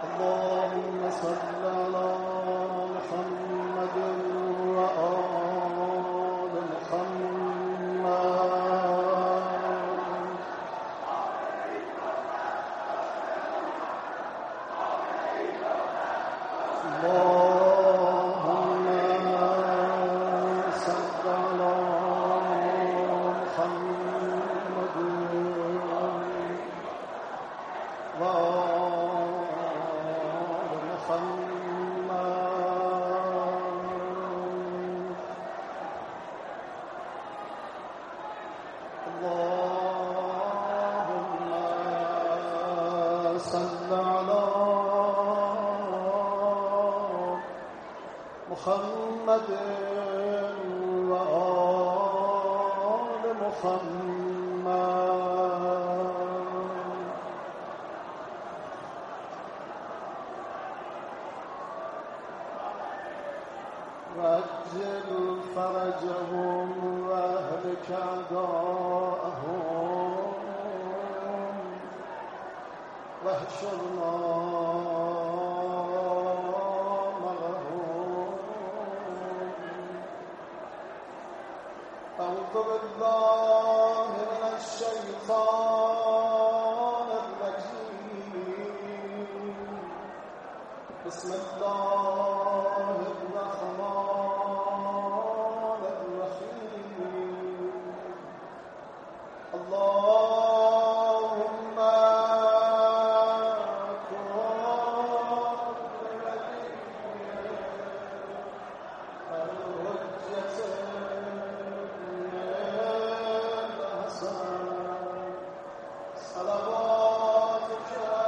اللهم صل على محمد وآل محمد. اللهم صل على محمد وآل محمد. اللهم صل على محمد وآل محمد. وعجل فرجهم واهلك أعداءهم واحشرنا معهم. أعوذ بالله من الشيطان الرجيم. بسم الله الرحمن الرحيم. اللهم كن الحجة الحسن صلواتك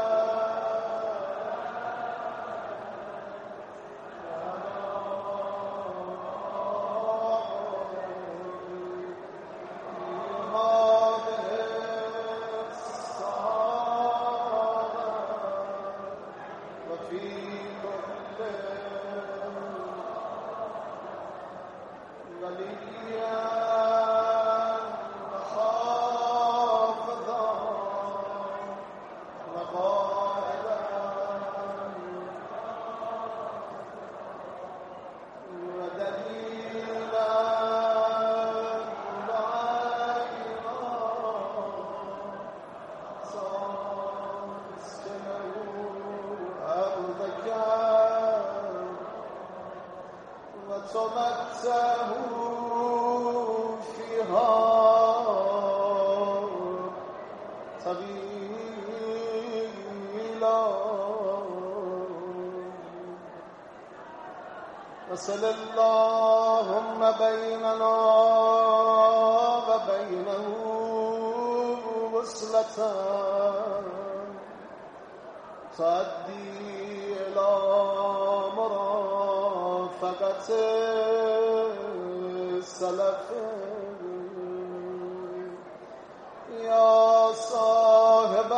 وتمتعه فيها طويلا. وصل اللهم بيننا وبينه وصلة تؤدي إلى مرافقة السلف. يا صاحب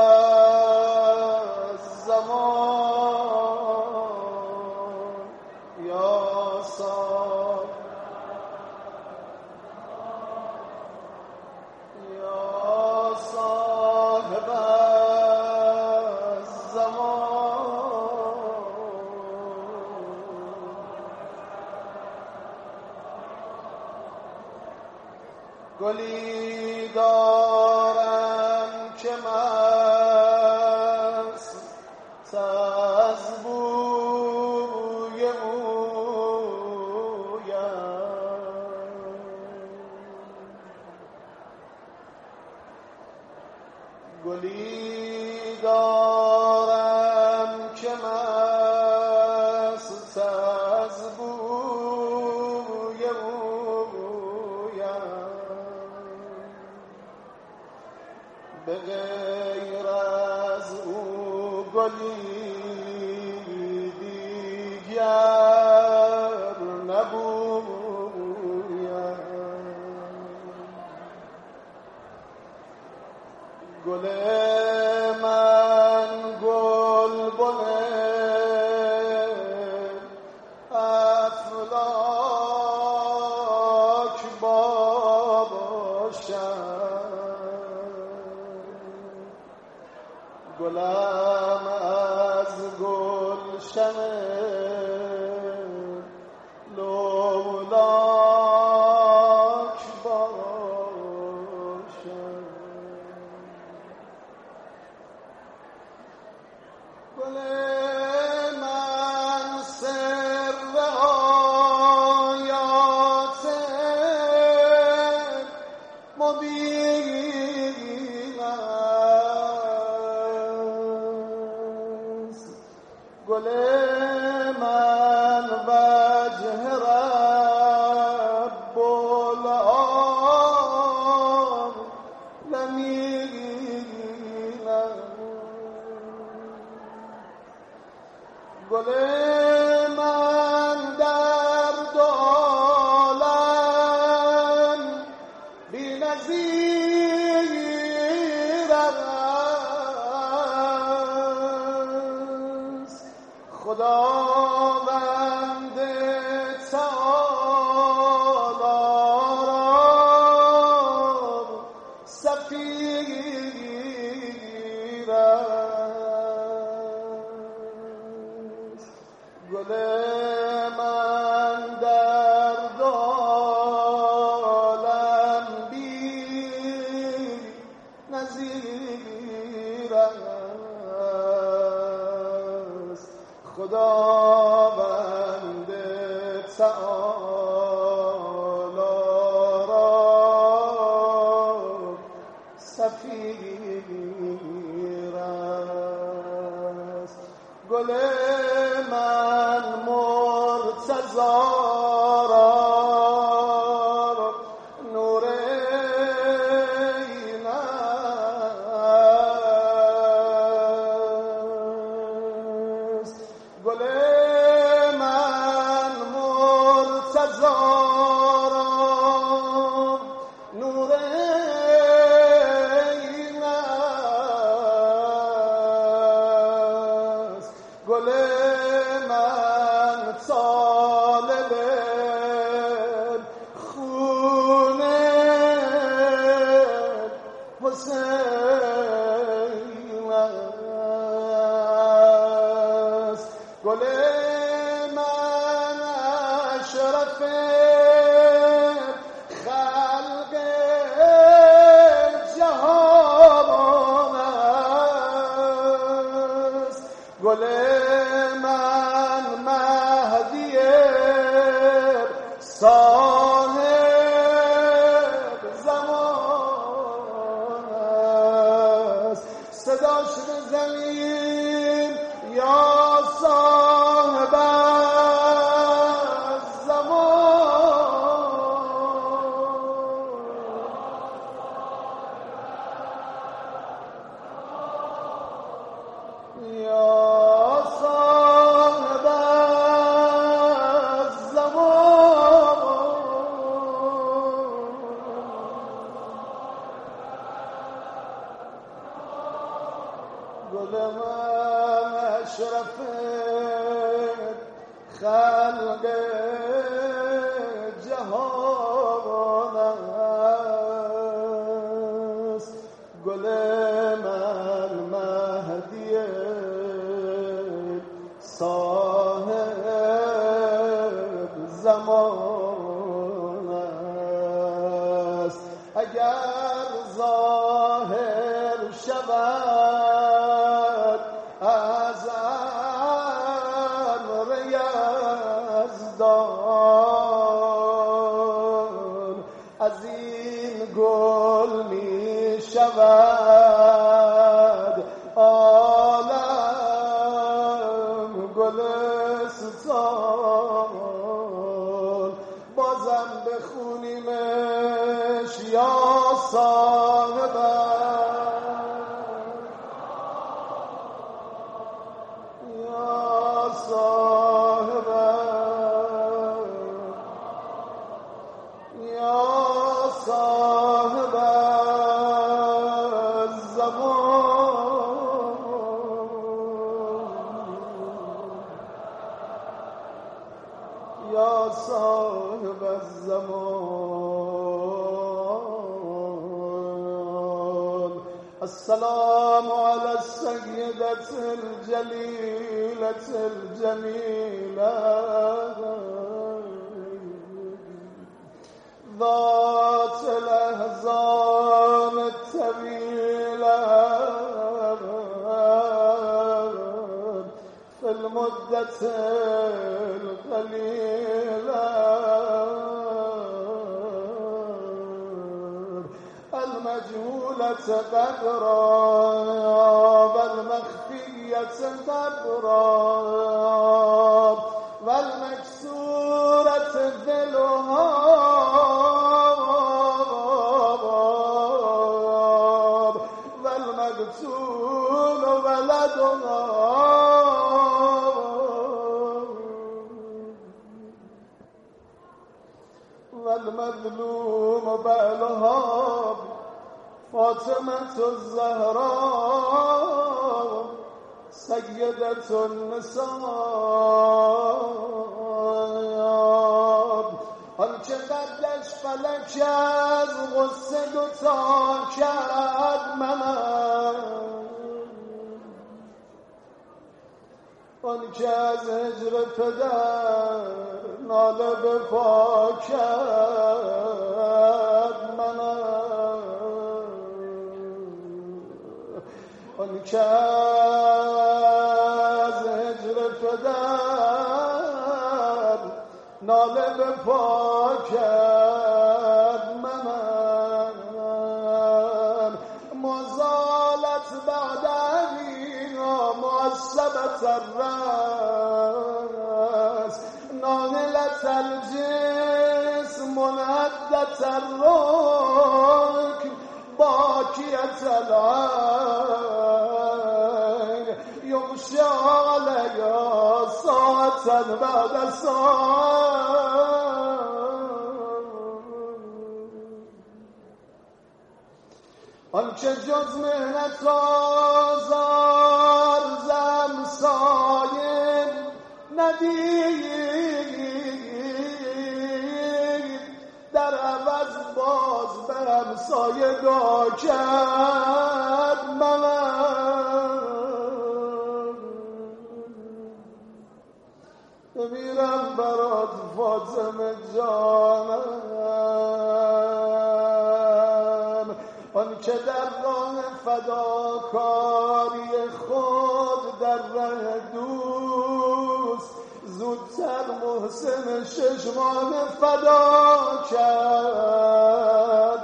الزمان يا صاحب گلی دارم که مست از بوی اویم. گلی دارم که مست از بوی اویم. به غیر از او گلی دیگر نبویم. گل من گلبن افلاک باشد. گلم از روشن لولاک باشد. گل من سر آیات مبین است، گل من وجه رب العالمین است، گل من در دو عالم بی‌نظیر است، خداوند تعالی را سفیر است، گل من در دو عالم بی‌نظیر است، خداوند تعالی را سفیر است، گل من مرتضی را نور عین است، گل من مرتضی را نور عین است، گل من طالب خون حسین است، گل من اشرف خلق جهان است، گل من مهدی صاحب زمان است، صداش بزنیم یا صاحب الزمان، یا صاحب الزمان، گل من اشرف خلق جهان است، گل من مهدی صاحب زمان است، اگر ظاهر شود از امر یزدان، از این گل می شود عالم گلستان، بازم بخونیمش یا صاحب یا صاحب یا صاحب الزمان، یا صاحب الزمان. السلام على السيدة الجليلة الجميلة ذات الأحزان الطويلة في المدة القليلة المجهولة قدرا والمخفية قدرا والمكسورة ذلها والمقتول ولدها والمظلوم بعلها فاطمة الزهراء سيدة النساء آنچه قدش فلک از غصه دوتا کرد منم آنچه از هجر پدر ناله به پا کرد منم آنچه از هجر پدر ناله به پا کرد منم مزالت بعد علینا معصبت الرأس ناهلت الجسم منعدت الركن باكية العين يغشى عليها ساعة بعد ساعة آنچه جز مهنت آزار زمسایه ندید در عوض باز به همسایه دا کرد منم بمیرم برات فاطمه جانم آنچه در راه فداکاری خود در ره دوست زودتر محسن 6 ماه فدا کرد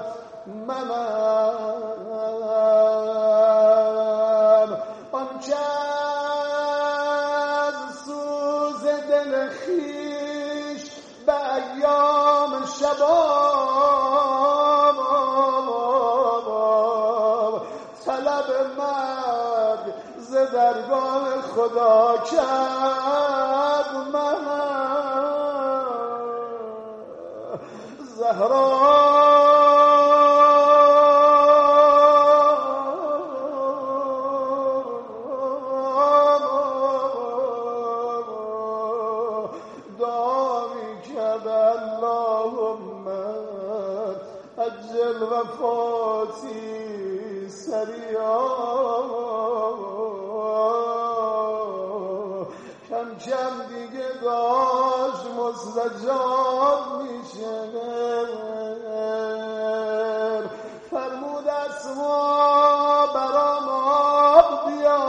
منم آنچه از سوز دل خویش به ایام شباب طلب مرگ ز درگاه خدا کرد منم زهرا اجل وفاتی سریا کم کم دیگه داشت مستجاب میشه فرمود اسما برام آب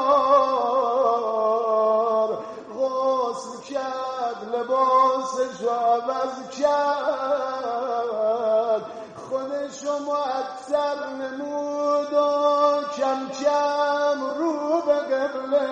بیار غسل کرد لباسش عوض کرد خودشو معطر نمود و کم کم رو به قبله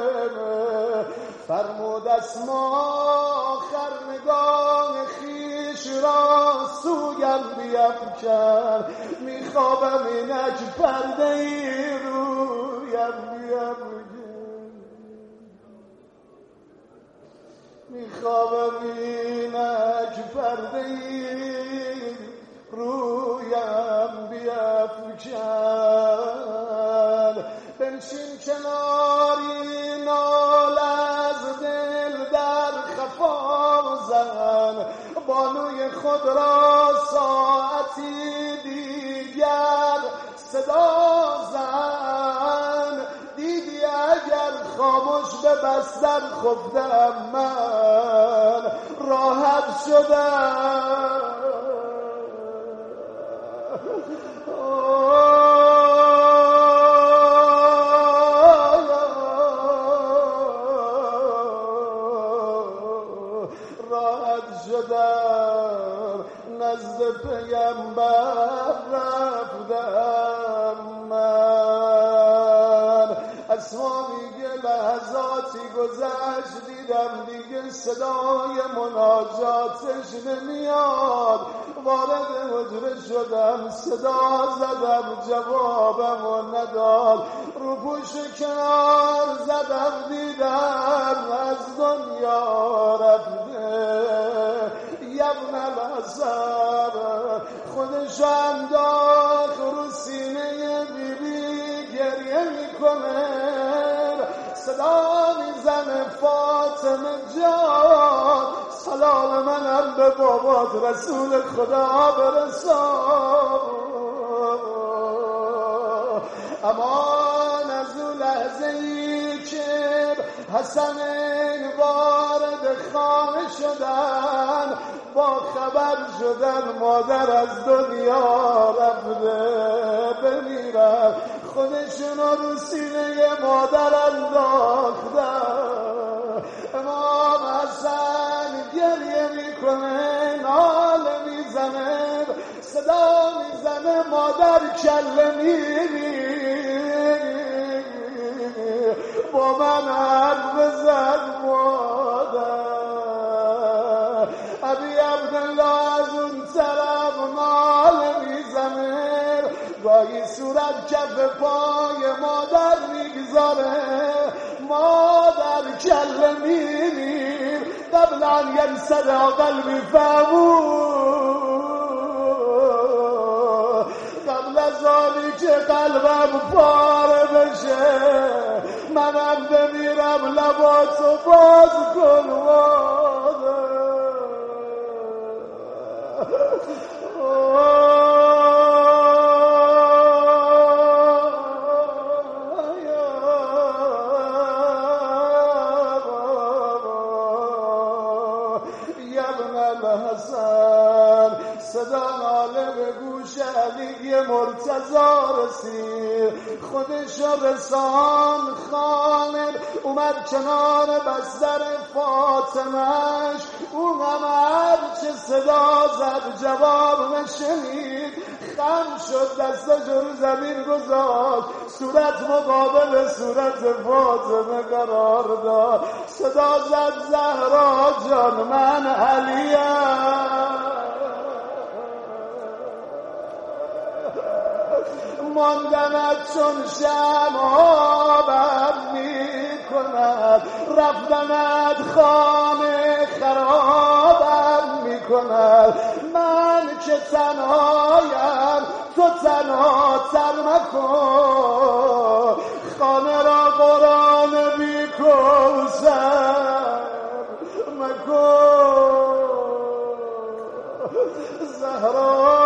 فرمود اسما آخر نگاه خویش را سویم بیفکن میخوابم اینک پرده ای رویم بیفکن میخوابم اینک پرده ای رویم بیفکن بنشین کناری نال از دل در خفا زن بانوی خود را ساعتی دیگر صدا زن چشماش به بستر خفتم من راحت شدم نزد پیامبر رفتم من اسوامی لحظاتی گذشت دیدم دیگه صدای مناجاتش نمیاد وارد حجره شدم صدا زدم جوابمو نداد رو پوش کنار زدم دیدم از دنیا رفته ابن الحسن خودش انداخت رو سینه بیبی گریه میکنه صدا میزنه فاطمه جان سلام منم به بابات رسول خدا برسان امان از اون لحظه ای که حسنین وارد خانه شدن با خبر شدن مادر از دنیا رفته بمیرن خودشون رو سینه مادر انداختن امام حسن گریه میکنه ناله میزنه صدا میزنه مادر کله میری با من حرف بزن مادر ابی عبدالله از اون طرف ناله میزنه گاهی صورت کف پای مادر میگذاره مادر کله میریم قبل ان ینسد قلبی فمو قبل از آنی که قلبم پاره بشه منم بمیرم لباسو باز کن صدا ناله به گوش علی مرتضی رسید خودش رسان خانه اومد کنار بستر فاطمهش اون هم هرچه صدا زد جواب نشنید خم شد دستش رو زمین گذاشت صورت مقابل صورت فاطمه قرار داد صدا زد زهرا جان من علیم ماندنت چون شمع بر می کند رفتنت خانه خرابم می کند من که تنهایم تو تنها تر مکن خانه را قرآن بی کوثر مکن زهرا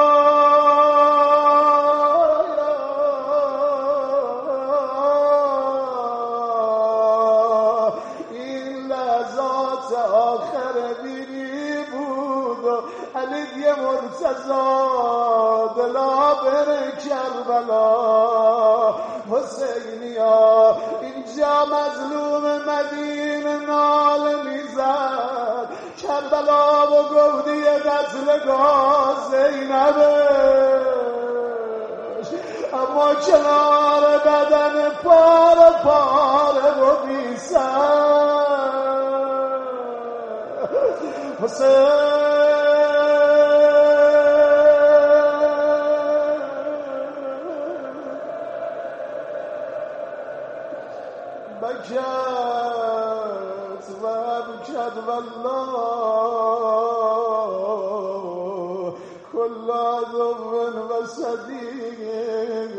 علی مرتضی دلا بر کربلا حسینیا اینجا مظلوم مدینه ناله میزد کربلا و گفتی قتلگاه زینبش اما کنار بدن پاره پاره و بی سر حسین بكت وابكت والله كل ذب وصديق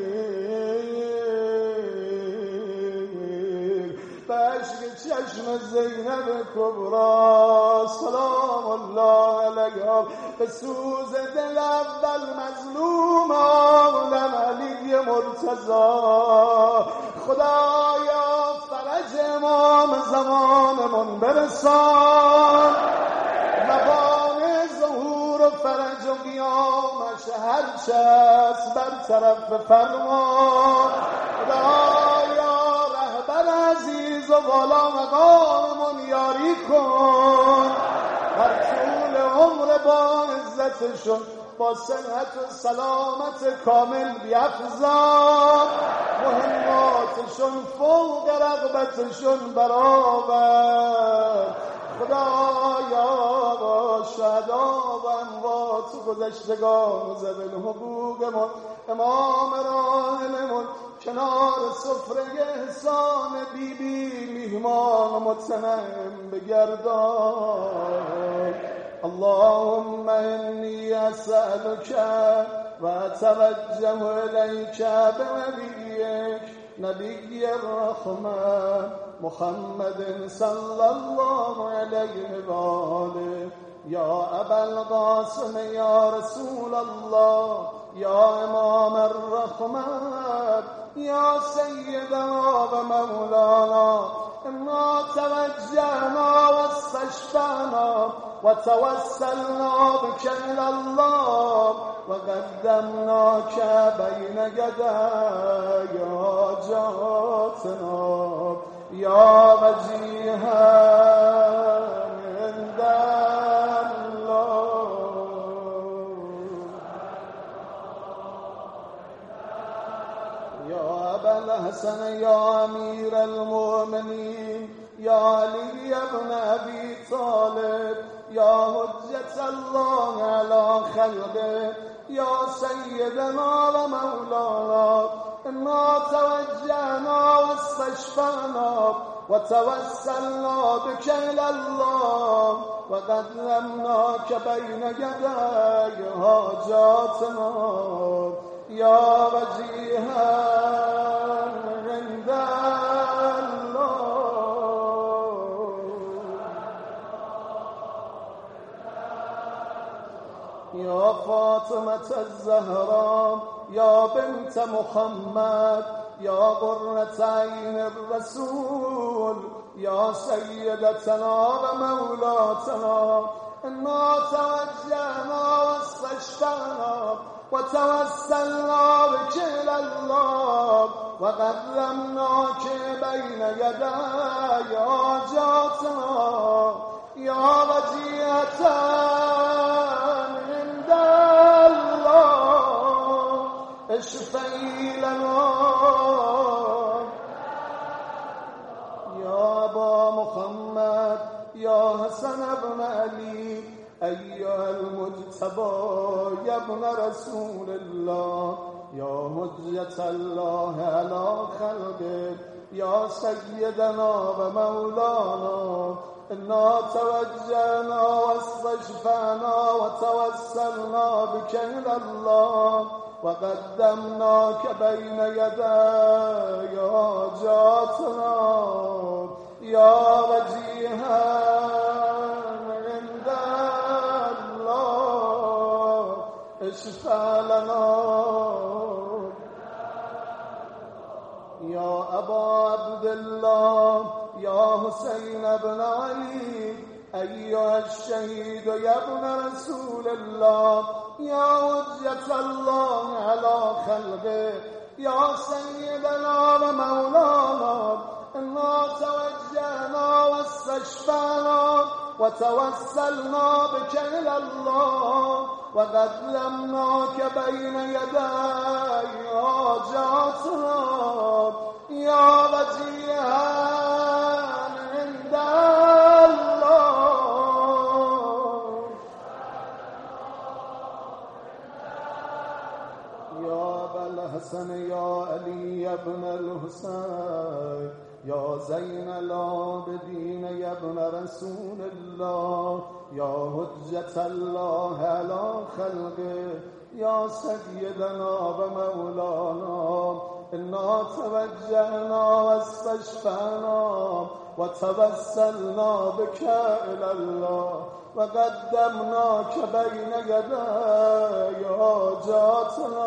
باشق چشم زینب کبرا سلام الله علیها به سوز دل اول مظلوم آمدم علی مرتضی خدایا فرج امام زمانمون برسان، مقام ظهور و فرج و قیامش هرچه است برطرف بفرما. خدایا رهبر عزیز و والا مقاممون یاری کن، در طول عمر با عزتشون با صحت و سلامت کامل بیفزا، مهماتشون فوق رغبتشون برآور. خدایا با شهدا و اموات گذشتگان و ذوی الحقوقمون، امام راحلمون کنار سفره احسان بی بی میهمان و متنعم بگردان. اللهم إني أسألك وأتوجه إليك بنبيك نبي الرحمة محمد صلى الله عليه وآله. يا أبا القاسم يا رسول الله، يا إمام الرحمة، يا سيدنا ومولانا، إنا توجهنا واستشفعنا وتوسلنا بك إلى الله وقدمناك بين يدي حاجاتنا يا وجيها عند الله. يا أبا الحسن يا أمير المؤمنين، يا علي بن أبي طالب، يا حجة الله على خلقه، يا سيدنا ومولانا، إنا توجهنا واستشفعنا وتوسلنا بك إلى الله وقدمناك بين يدي حاجاتنا يا وجيها عند يا فاطمة الزهراء، يا بنت محمد، يا قرة عين الرسول، يا سيدتنا ومولاتنا، إنا توجهنا واستشفعنا وتوسلنا بك إلى الله وقدمناك بين يدي حاجاتنا يا وجيهة عند الله. اشفعي لنا يا أبا محمد، يا حسن بن علي، أيها المجتبى يا ابن رسول الله، يا حجة الله على خلقه، يا سيدنا ومولانا، إنا توجهنا واستشفعنا وتوسلنا بك إلى الله وقدمناك بين يدي حاجاتنا يا وجيها عند الله. اشفع لنا يا أبا عبد الله، يا حسين بن علي، أيها الشهيد يا ابن رسول الله، يا حجة الله على خلقه، يا سيدنا ومولانا، إنا توجهنا واستشفعنا وتوسلنا بك إلى الله وقدمناك بين يدي حاجاتنا يا وجيها عند الله. يا أبا الحسن يا علي بن الحسين، يا زين العابدين يا ابن رسول الله، يا حجة الله على خلقه، يا سيدنا ومولانا، إنا توجهنا واستشفعنا وتوسلنا بك إلى الله وقدمناك بين يدي حاجاتنا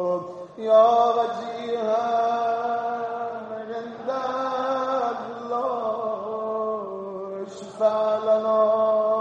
يا وجيها عند الله. اشفع لنا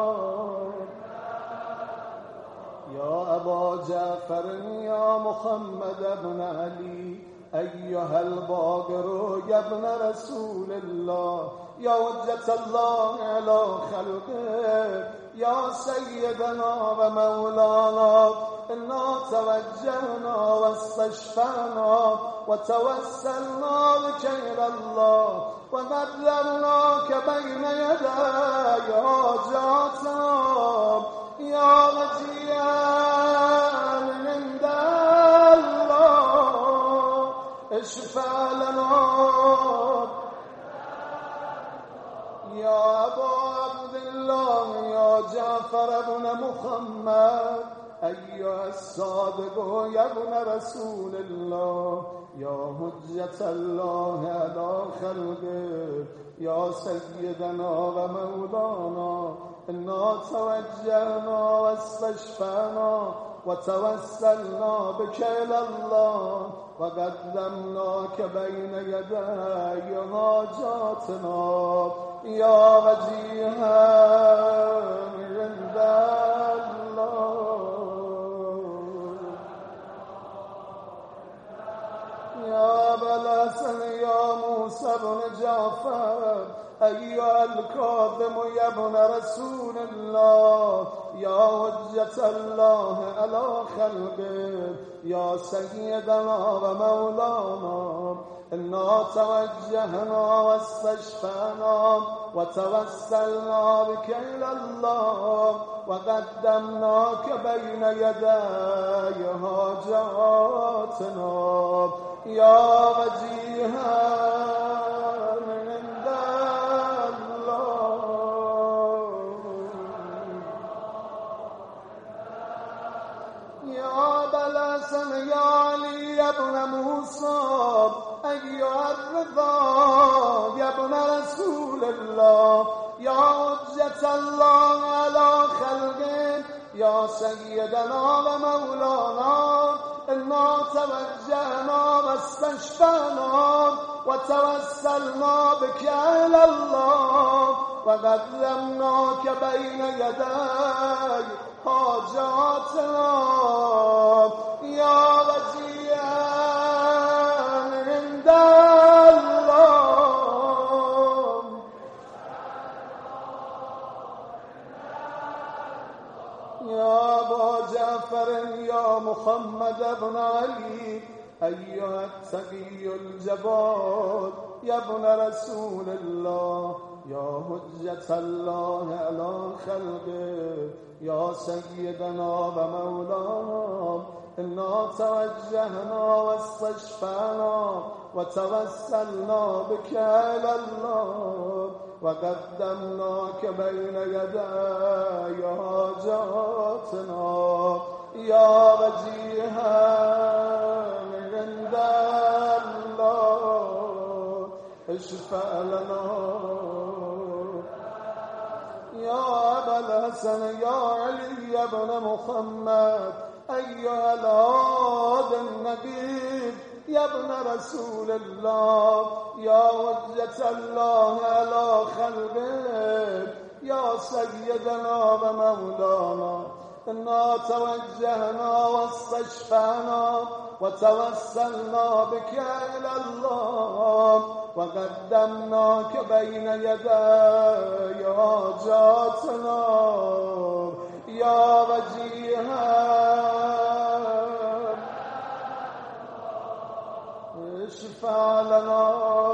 يا أبا جعفر يا محمد بن علي أيها الباقر يا ابن رسول الله يا حجة الله على خلقه يا سيدنا ومولانا إنا توجهنا واستشفعنا وتوسلنا بك إلى الله وقدرناك بين يدي حاجاتنا يا وجيها من عند الله اشفع لنا يا أبا عبد الله يا جعفر بن محمد أيها الصادق يا ابن رسول الله يا حجة الله على خلقه يا سيدنا ومولانا إنا توجهنا واستشفعنا وتوسلنا بك إلى الله وقدمناك بين يدي حاجاتنا يا وجيها عند الله يا بلسن يا موسى بن جعفر أيها الكاظم يا ابن رسول الله يا حجة الله على خلقه يا سيدنا ومولانا إنا توجهنا واستشفعنا وتوسلنا بك إلى الله وقدمناك بين يدي حاجاتنا يا وجيها من عند الله يا بلسن يا علي يا ابن موسى أيها الرضا يا ابن رسول الله يا حجة الله على خلقه يا سيدنا ومولانا إنا توجهنا واستشفعنا وتوسلنا بك إلى الله وقدمناك بين يدي حاجاتنا يا وجيها من عند الله يا أبا جعفر يا محمد بن علي أيها التقي الجبار يا ابن رسول الله يا حجة الله على خلقه يا سيدنا ومولانا إنا توجهنا واستشفعنا وتوسلنا بك إلى الله وقدمناك بين يدي حاجاتنا يا وجيها من عند الله اشفع لنا يا أبا الحسن يا علي بن محمد أيها الهادي النبي يا ابن رسول الله يا حجة الله على خلقه يا سيدنا ومولانا إنا توجهنا واستشفعنا وتوسلنا بك إلى الله وقدمناك بين يدي حاجاتنا يا وجيها اشفع لنا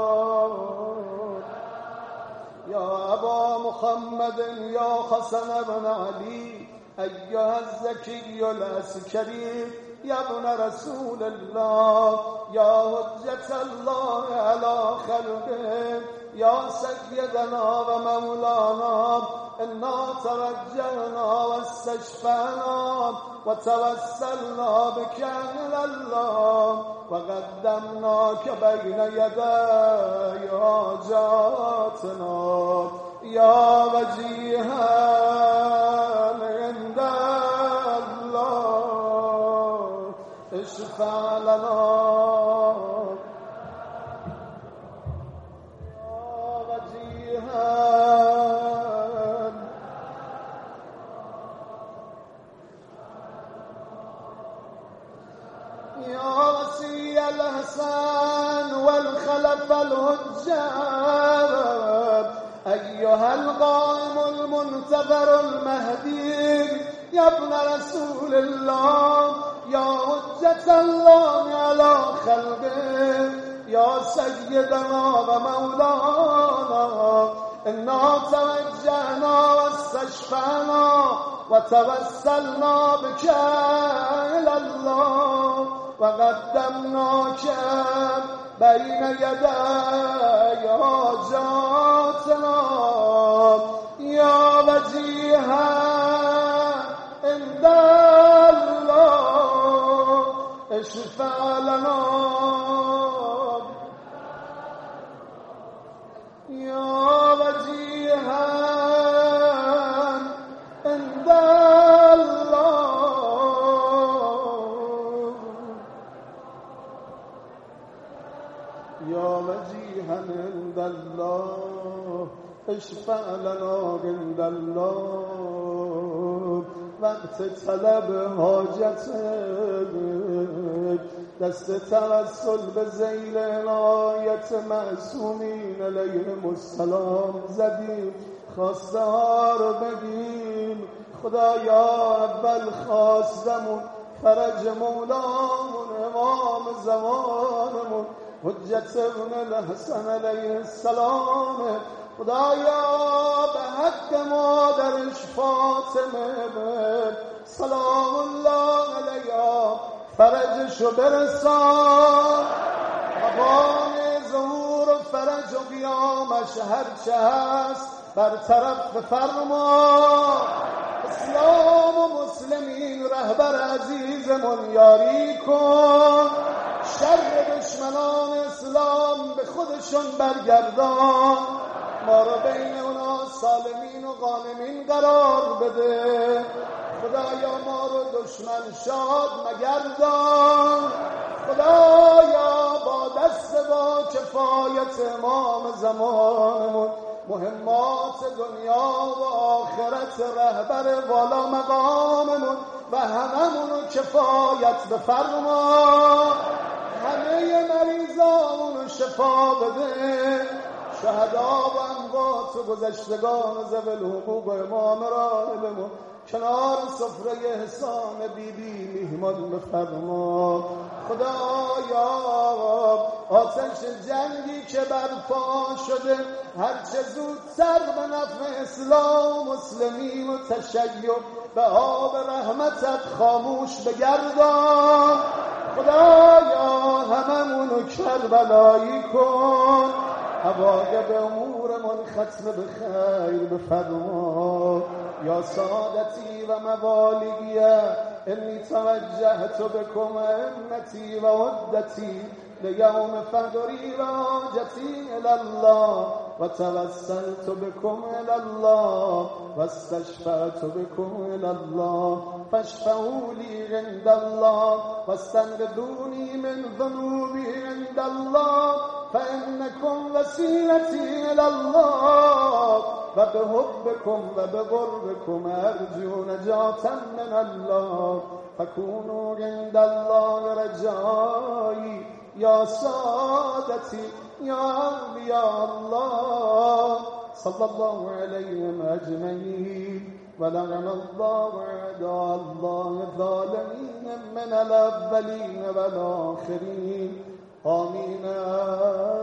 يا أبا محمد يا حسن بن علي أيها الزكي العسكري يا ابن رسول الله يا حجة الله على خلقه يا سيدنا ومولانا إنا توجهنا واستشفعنا وتوسلنا بك إلى الله وقدمناك بين يدي حاجاتنا يا وجيها عند الله اشفع لنا يا وجيها أيها القائم المنتظر المهدي يا ابن رسول الله يا حجة الله على خلقه يا سيدنا ومولانا إنا توجهنا واستشفعنا وتوسلنا بك إلى الله وقدمناك بين يدي حاجاتنا يا وجيها عند الله اشفع لنا يا وجيها عند يا وجيها عند الله اشفع لنا عند الله وقت طلب حاجت دست توسل به ذیل عنایت معصومین علیهم السلام زدیم خواسته ها رو بگیم خدایا اول خواستمون فرج مولامون امام زمانمون حجت ابن الحسن علیه السلام خدایا به حق مادرش فاطمه سلام الله علیها فرجشو برسان مقام ظهور و فرج و قیامش هرچه هست برطرف بفرما اسلام و مسلمین رهبر عزیزمون یاری کن شر دشمنان اسلام به خودشون برگردان ما رو بین اونا سالمین و غانمین قرار بده خدایا ما رو دشمن شاد مگردان خدایا با دست با کفایت امام زمانمون مهمات دنیا و آخرت رهبر والا مقاممون و هممونو کفایت بفرما همه مریضامونو شفا بده شهدا و اموات و گذشتگان و ذوی الحقوق و امام راحلمون کنار سفره احسان بیبی میهمان بفرما خدایا آتش جنگی که برپا شده هرچه زودتر به نفع اسلام مسلمین و تشیع به آب رحمتت خاموش بگردان خدایا هممونو کربلایی کن عواقب امورمون ختم به خیر بفرما یا سادتی و موالیی انی توجهت بکم امتی و عدتی لیوم فقری و حاجتی الالله و توسلت بکم الالله و استشفعت بکم الالله فاشفعوا لی عند الله و استنقذونی من ذنوبی عند الله فإنكم وسيلتي إلى الله وبحبكم وبقربكم أرجو نجاة من الله فكونوا عند الله رجائي يا سادتي يا أولياء الله صلى الله عليهم أجمعين ولعن الله أعداء الله الظالمين من الأولين والآخرين آمين